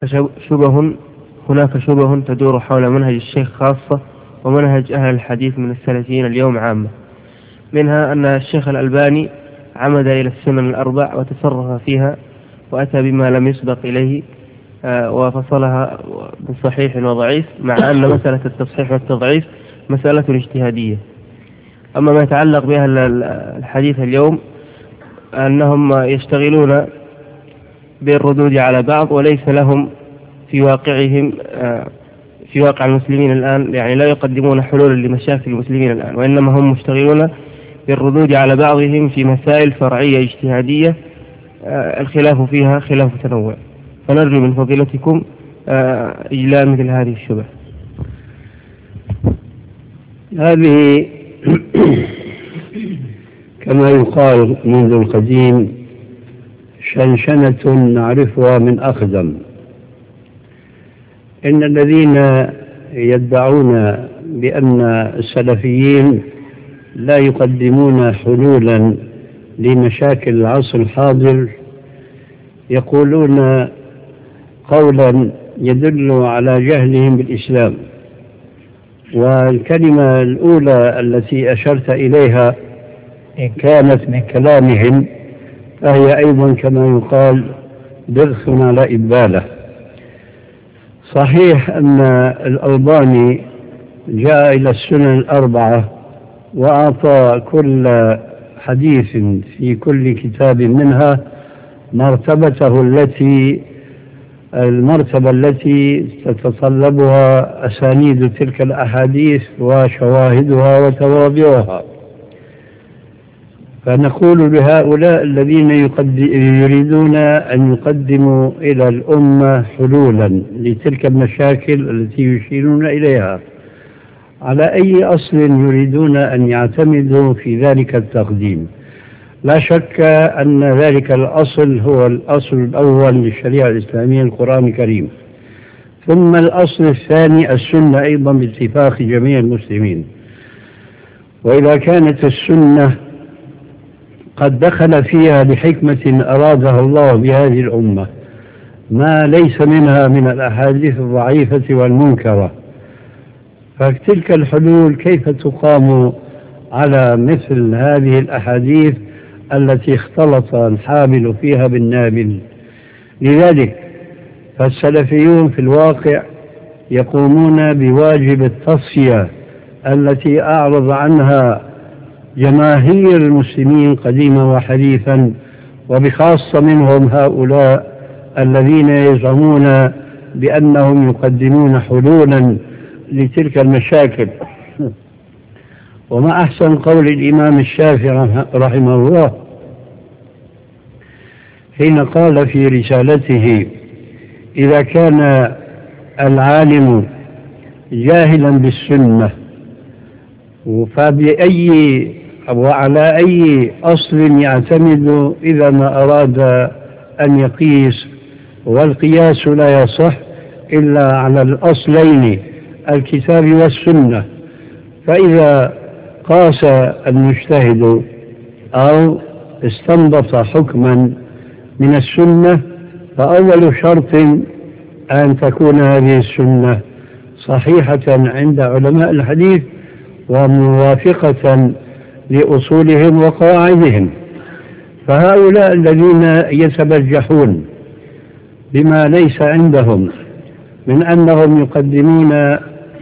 شبه هناك شبه تدور حول منهج الشيخ خاصة ومنهج أهل الحديث من السلفيين اليوم عامة. منها أن الشيخ الألباني عمد إلى السنن الأربع وتصرف فيها وأتى بما لم يسبق إليه وفصلها بصحيح وضعيف، مع أن مسألة التصحيح والتضعيف مسألة اجتهادية. أما ما يتعلق بأهل الحديث اليوم أنهم يشتغلون بالردود على بعض، وليس لهم في واقعهم في واقع المسلمين الآن، يعني لا يقدمون حلولا لمشاكل المسلمين الآن، وإنما هم مشتغلون بالردود على بعضهم في مسائل فرعية اجتهادية الخلاف فيها خلاف تنوع. فنرجو من فضيلتكم إجلاء مثل هذه الشبه. هذه كما يقال منذ القديم شنشنة نعرفها من أقدم. إن الذين يدعون بأن السلفيين لا يقدمون حلولا لمشاكل العصر الحاضر يقولون قولا يدل على جهلهم بالإسلام. والكلمة الأولى التي أشرت إليها إن كانت من كلامهم فهي أيضا كما يقال درس على إبالة. صحيح أن الألباني جاء إلى السنن الأربعة وأعطى كل حديث في كل كتاب منها مرتبته المرتبة التي تتطلبها أسانيد تلك الأحاديث وشواهدها وتوابعها. فنقول لهؤلاء الذين يريدون أن يقدموا إلى الأمة حلولا لتلك المشاكل التي يشيرون إليها، على أي أصل يريدون أن يعتمدوا في ذلك التقديم؟ لا شك أن ذلك الأصل هو الأصل الأول للشريعة الإسلامية القرآن الكريم، ثم الأصل الثاني السنة أيضا باتفاق جميع المسلمين. وإذا كانت السنة قد دخل فيها بحكمة أرادها الله بهذه الأمة ما ليس منها من الأحاديث الضعيفة والمنكرة، فتلك الحلول كيف تقام على مثل هذه الأحاديث التي اختلط الحامل فيها بالنابل؟ لذلك فالسلفيون في الواقع يقومون بواجب التصفية التي أعرض عنها جماهير المسلمين قديما وحديثا، وبخاصة منهم هؤلاء الذين يزعمون بأنهم يقدمون حلولا لتلك المشاكل. وما أحسن قول الإمام الشافعي رحمه الله حين قال في رسالته: إذا كان العالم جاهلا بالسنة فبأي وعلى أي أصل يعتمد إذا ما أراد أن يقيس؟ والقياس لا يصح إلا على الأصلين الكتاب والسنة. فإذا قاس المجتهد أو استنبط حكما من السنة فأول شرط أن تكون هذه السنة صحيحة عند علماء الحديث وموافقة لأصولهم وقواعدهم. فهؤلاء الذين يتبجحون بما ليس عندهم من أنهم يقدمون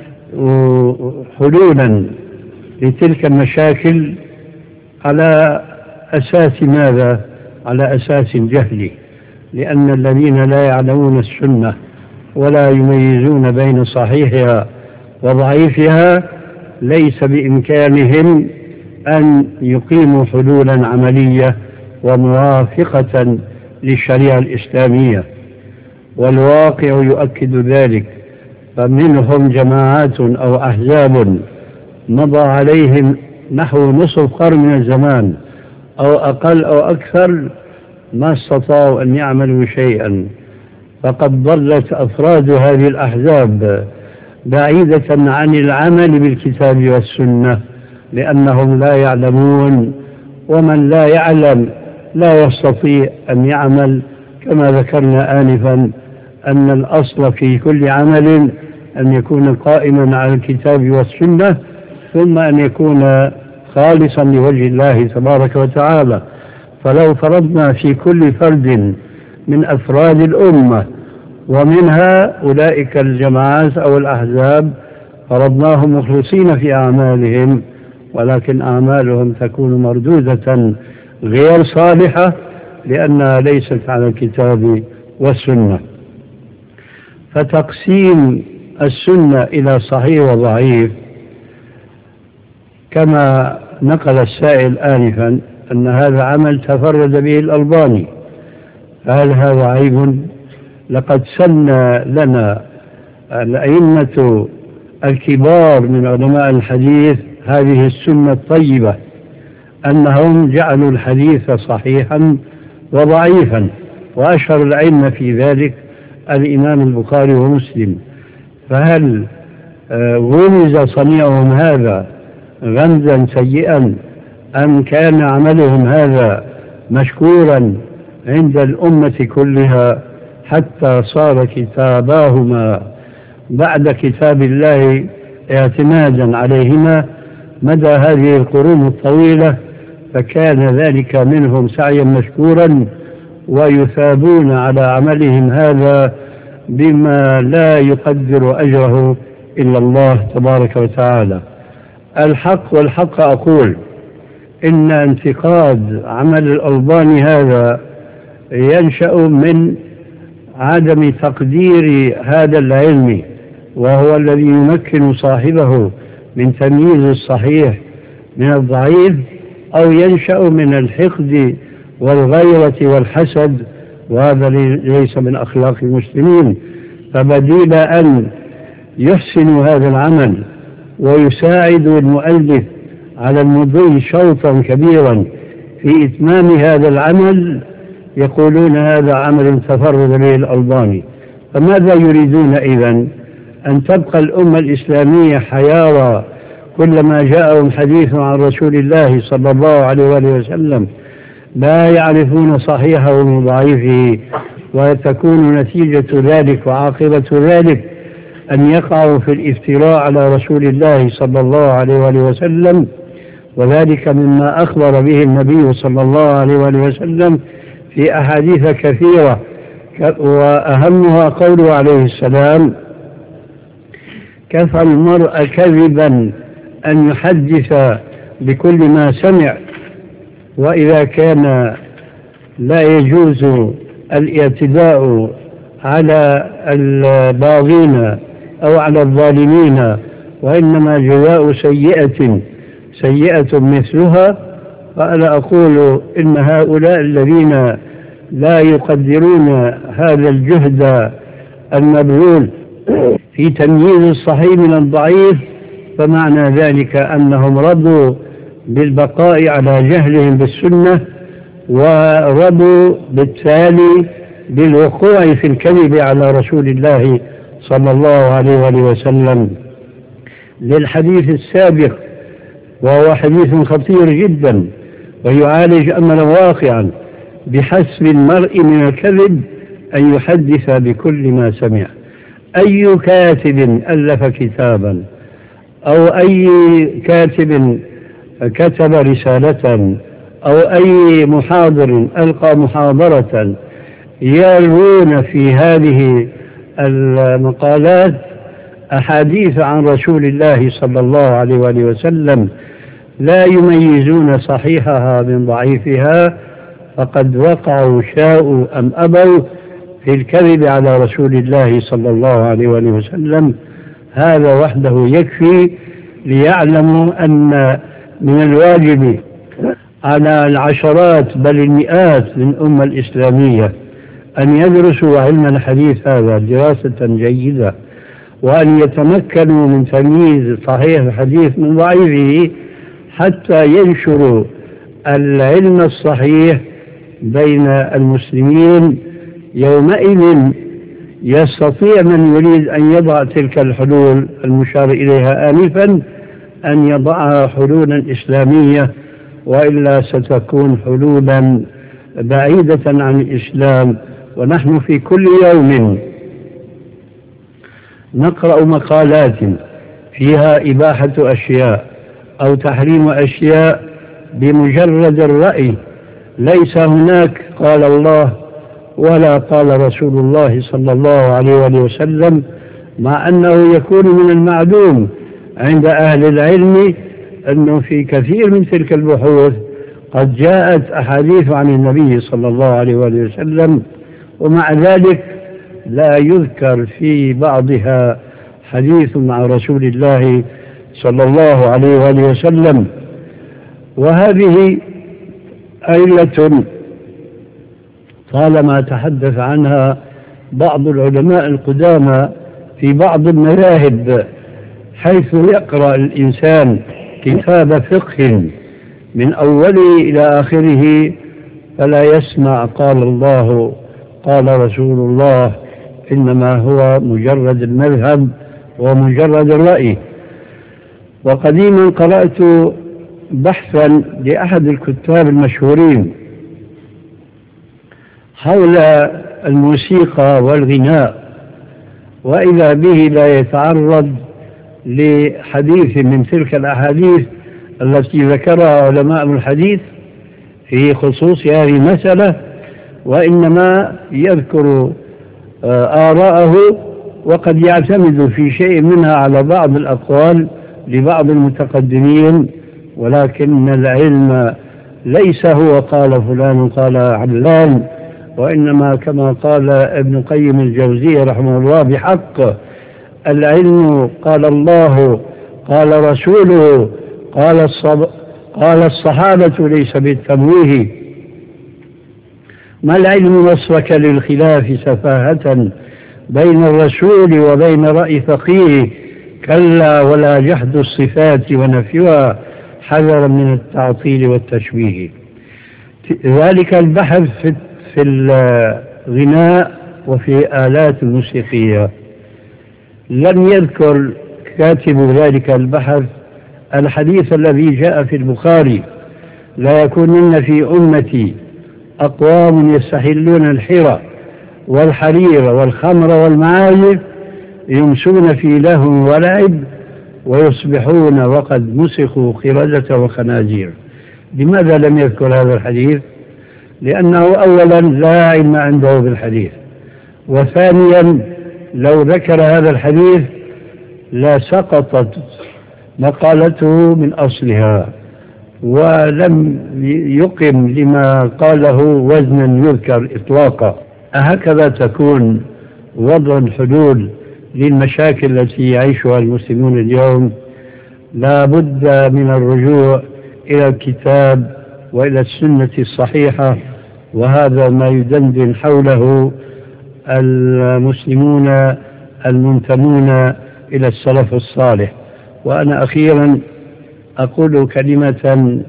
حلولا لتلك المشاكل على أساس ماذا؟ على أساس الجهل، لأن الذين لا يعلمون السنة ولا يميزون بين صحيحها وضعيفها ليس بإمكانهم أن يقيموا حلولا عملية وموافقة للشريعة الإسلامية، والواقع يؤكد ذلك. فمنهم جماعات أو أحزاب مضى عليهم نحو نصف قرن من الزمان أو أقل أو أكثر ما استطاعوا أن يعملوا شيئا، فقد ضلت أفراد هذه الأحزاب بعيدة عن العمل بالكتاب والسنة، لأنهم لا يعلمون، ومن لا يعلم لا يستطيع أن يعمل. كما ذكرنا آنفا أن الأصل في كل عمل أن يكون قائما على الكتاب والسنة، ثم أن يكون خالصا لوجه الله تبارك وتعالى. فلو فرضنا في كل فرد من أفراد الأمة ومنها أولئك الجماعات أو الأحزاب فرضناهم مخلصين في أعمالهم، ولكن أعمالهم تكون مردودة غير صالحة لأنها ليست على الكتاب والسنة. فتقسيم السنة إلى صحيح وضعيف كما نقل السائل آنفا أن هذا عمل تفرد به الألباني، فهل هذا عيب؟ لقد سن لنا الأئمة الكبار من علماء الحديث هذه السنة الطيبة، أنهم جعلوا الحديث صحيحا وضعيفا، وأشهر الأئمة في ذلك الإمام البخاري ومسلم. فهل غمز صنيعهم هذا غمزا سيئا أم كان عملهم هذا مشكورا عند الأمة كلها حتى صار كتاباهما بعد كتاب الله اعتمادا عليهما مدى هذه القرون الطويلة؟ فكان ذلك منهم سعيا مشكورا ويثابون على عملهم هذا بما لا يقدر أجره إلا الله تبارك وتعالى. والحق أقول إن انتقاد عمل الألباني هذا ينشأ من عدم تقدير هذا العلم، وهو الذي يمكن صاحبه من تمييز الصحيح من الضعيف، أو ينشأ من الحقد والغيرة والحسد، وهذا ليس من أخلاق المسلمين. فبديل أن يحسن هذا العمل ويساعد المؤلف على المضي شوطا كبيرا في إتمام هذا العمل يقولون هذا عمل تفرد به الألباني. فماذا يريدون إذن؟ أن تبقى الأمة الإسلامية حيارى كلما جاءهم حديث عن رسول الله صلى الله عليه وآله وسلم لا يعرفون صحيحه من ضعيفه، وتكون نتيجة ذلك وعاقبة ذلك أن يقعوا في الافتراء على رسول الله صلى الله عليه وآله وسلم، وذلك مما أخبر به النبي صلى الله عليه وآله وسلم في أحاديث كثيرة، وأهمها قوله عليه السلام: كفى المرء كذبا أن يحدث بكل ما سمع، وإذا كان لا يجوز الاعتداء على الباغين أو على الظالمين، وإنما جزاء سيئة مثلها، فأنا أقول إن هؤلاء الذين لا يقدرون هذا الجهد المبذول في تمييز الصحيح من الضعيف، فمعنى ذلك أنهم رضوا بالبقاء على جهلهم بالسنة، ورضوا بالتالي بالوقوع في الكذب على رسول الله صلى الله عليه وآله وسلم. للحديث السابق، وهو حديث خطير جدا ويعالج أمرا واقعا: بحسب المرء من الكذب أن يحدث بكل ما سمع. أي كاتب ألف كتابا أو أي كاتب كتب رسالة أو أي محاضر ألقى محاضرة يروون في هذه المقالات أحاديث عن رسول الله صلى الله عليه وآله وسلم لا يميزون صحيحها من ضعيفها، فقد وقعوا شاءوا أم أبوا في الكذب على رسول الله صلى الله عليه وآله وسلم. هذا وحده يكفي ليعلموا أن من الواجب على العشرات بل المئات من الأمة الإسلامية أن يدرسوا علم الحديث هذا دراسة جيدة، وأن يتمكنوا من تمييز صحيح الحديث من ضعيفه، حتى ينشروا العلم الصحيح بين المسلمين. يومئذ يستطيع من يريد أن يضع تلك الحلول المشار إليها آنفا أن يضعها حلولا إسلامية، وإلا ستكون حلولا بعيدة عن الإسلام. ونحن في كل يوم نقرأ مقالات فيها إباحة أشياء أو تحريم أشياء بمجرد الرأي، ليس هناك قال الله ولا قال رسول الله صلى الله عليه وسلم، مع أنه يكون من المعلوم عند أهل العلم أنه في كثير من تلك البحوث قد جاءت أحاديث عن النبي صلى الله عليه وسلم، ومع ذلك لا يذكر في بعضها حديث مع رسول الله صلى الله عليه وسلم. وهذه علة طالما تحدث عنها بعض العلماء القدامى في بعض المذاهب، حيث يقرأ الإنسان كتاب فقه من أوله إلى آخره فلا يسمع قال الله قال رسول الله، إنما هو مجرد المذهب ومجرد الرأي. وقديما قرأت بحثا لأحد الكتاب المشهورين حول الموسيقى والغناء، وإذا به لا يتعرض لحديث من تلك الأحاديث التي ذكرها علماء الحديث في خصوص هذه المسألة، وإنما يذكر آراءه وقد يعتمد في شيء منها على بعض الأقوال لبعض المتقدمين، ولكن العلم ليس هو قال فلان قال علان، وإنما كما قال ابن قيم الجوزية رحمه الله بحق: العلم قال الله قال رسوله قال الصحابة ليس بالتمويه. ما العلم وصفك للخلاف سفاهة بين الرسول وبين رأي فقيه؟ كلا ولا جحد الصفات ونفيها حذرا من التعطيل والتشبيه. ذلك البحث في الغناء وفي آلات الموسيقية. لم يذكر كاتب ذلك البحث الحديث الذي جاء في البخاري: لا يكونن في أمتي أقوام يستحلون الحرى والحرير والخمر والمعازف يمسون في لهو ولعب ويصبحون وقد مسخوا قردة وخنازير. لماذا لم يذكر هذا الحديث؟ لأنه أولا لا علم عنده بالحديث، وثانيا لو ذكر هذا الحديث لا سقطت مقالته من أصلها ولم يقم لما قاله وزنا يذكر إطلاقا. أهكذا تكون وضع الحلول للمشاكل التي يعيشها المسلمون اليوم؟ لا بد من الرجوع إلى الكتاب وإلى السنة الصحيحة، وهذا ما يدندن حوله المسلمون المنتمون إلى السلف الصالح. وأنا أخيرا أقول كلمة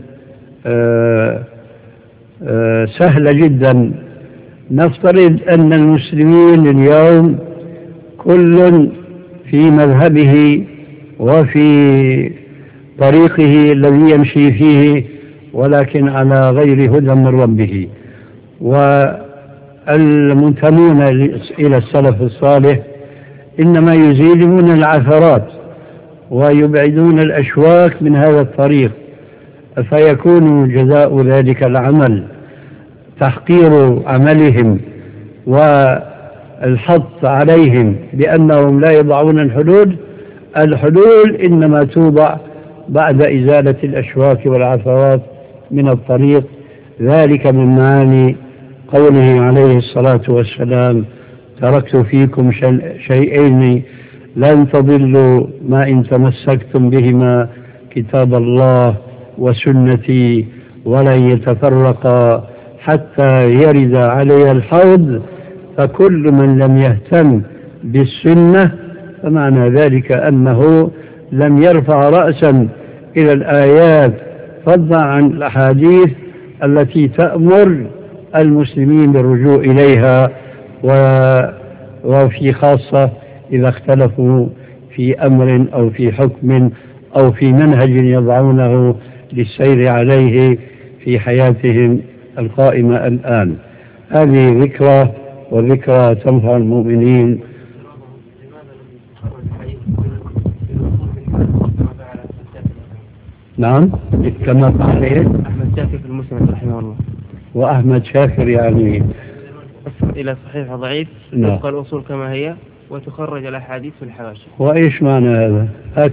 سهلة جدا. نفترض أن المسلمين اليوم كل في مذهبه وفي طريقه الذي يمشي فيه، ولكن على غير هدى من ربه، والمنتمون إلى السلف الصالح إنما يزيلون العثرات ويبعدون الأشواك من هذا الطريق، فيكون جزاء ذلك العمل تحقير عملهم والحث عليهم بأنهم لا يضعون الحلول. الحلول إنما توضع بعد إزالة الأشواك والعثرات من الطريق. ذلك من معاني قوله عليه الصلاة والسلام: تركت فيكم شيئين لن تضلوا ما إن تمسكتم بهما، كتاب الله وسنتي، ولن يتفرقا حتى يرد علي الحوض. فكل من لم يهتم بالسنة فمعنى ذلك أنه لم يرفع رأسا إلى الآيات فضلا عن الأحاديث التي تأمر المسلمين بالرجوع إليها، وفي خاصة إذا اختلفوا في أمر أو في حكم أو في منهج يضعونه للسير عليه في حياتهم القائمة الآن. هذه ذكرى، والذكرى تنفع المؤمنين. نعم كما قال أحمد شاكر في المسند رحمه الله. وأحمد شاكر يعني إلى صحيح وضعيف تبقى الأصول كما هي وتخرج الأحاديث في الحواشي. وإيش معنى هذا؟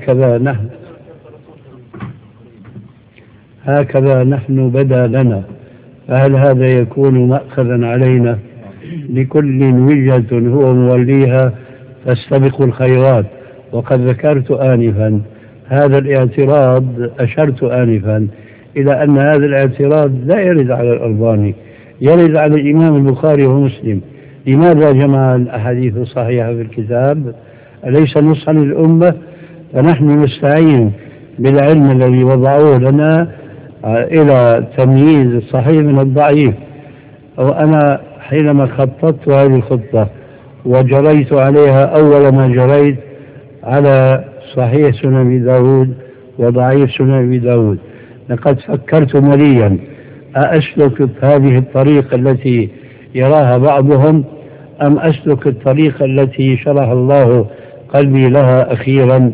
هكذا نحن بدا لنا، فهل هذا يكون مأخذا علينا لكل وجهة هو موليها فاستبقوا الخيرات؟ وقد ذكرت آنفا هذا الاعتراض، أشرت آنفا إلى أن هذا الاعتراض لا يرد على الألباني، يرد على الإمام البخاري ومسلم. لماذا جمع الأحاديث الصحيحة في الكتاب؟ أليس نصحا للأمة؟ فنحن نستعين بالعلم الذي وضعوه لنا إلى تمييز الصحيح من الضعيف. وأنا حينما خططت هذه الخطة وجريت عليها أول ما جريت على صحيح سنن أبي داود وضعيف سنن أبي داود، لقد فكرت مليا أسلك هذه الطريقة التي يراها بعضهم أم أسلك الطريقة التي شرح الله قلبي لها أخيرا؟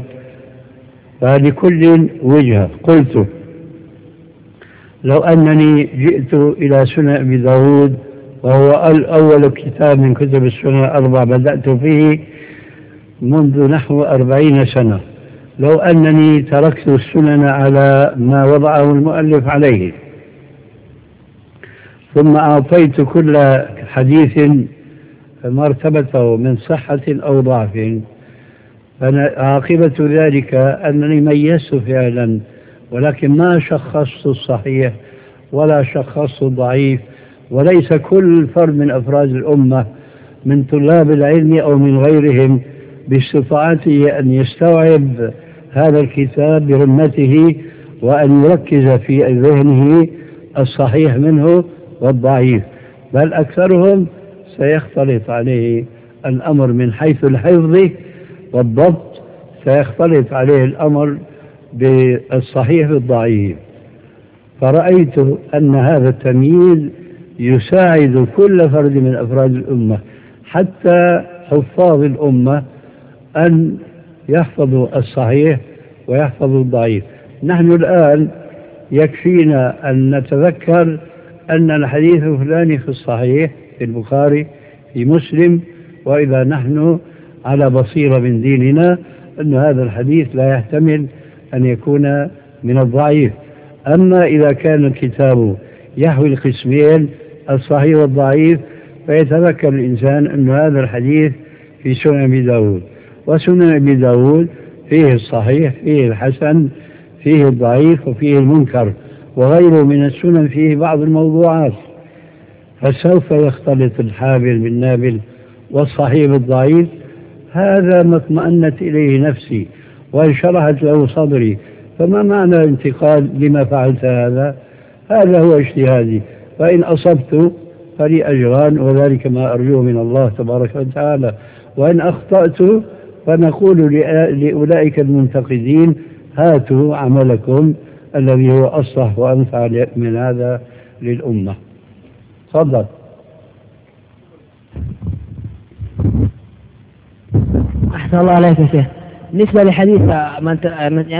فلكل وجهة. قلت لو أنني جئت إلى سنن أبي داود وهو أول كتاب من كتب السنن الأربع بدأت فيه منذ نحو 40 سنة، لو أنني تركت السنن على ما وضعه المؤلف عليه ثم أعطيت كل حديث مرتبته من صحة أو ضعف، عاقبة ذلك أنني ميزت فعلا، ولكن ما شخصت الصحيح ولا شخصت الضعيف. وليس كل فرد من أفراد الأمة من طلاب العلم أو من غيرهم باستطاعته أن يستوعب هذا الكتاب برمته وأن يركز في ذهنه الصحيح منه والضعيف، بل أكثرهم سيختلط عليه الأمر من حيث الحفظ والضبط، سيختلط عليه الأمر بالصحيح والضعيف. فرأيت أن هذا التمييز يساعد كل فرد من أفراد الأمة حتى حفاظ الأمة أن يحفظوا الصحيح ويحفظوا الضعيف. نحن الآن يكفينا أن نتذكر أن الحديث الفلاني في الصحيح في البخاري في مسلم، وإذا نحن على بصيرة من ديننا أن هذا الحديث لا يحتمل أن يكون من الضعيف. أما إذا كان الكتاب يحوي القسمين الصحيح والضعيف فيتذكر الإنسان أن هذا الحديث في سنن أبي داود، وسنن أبي داود فيه الصحيح فيه الحسن فيه الضعيف وفيه المنكر، وغيره من السنن فيه بعض الموضوعات، فسوف يختلط الحابل بالنابل والصحيح بالضعيف. هذا ما اطمأنت إليه نفسي وانشرحت له صدري، فما معنى الانتقاد لما فعلت هذا؟ هذا هو اجتهادي، فإن أصبت فلي أجران وذلك ما أرجوه من الله تبارك وتعالى، وإن أخطأت فنقول لأولئك المنتقدين هاتوا عملكم الذي هو أصلح وأنفع من هذا للأمة. تفضل. أحسن الله عليك يا شيخ. بالنسبة لحديث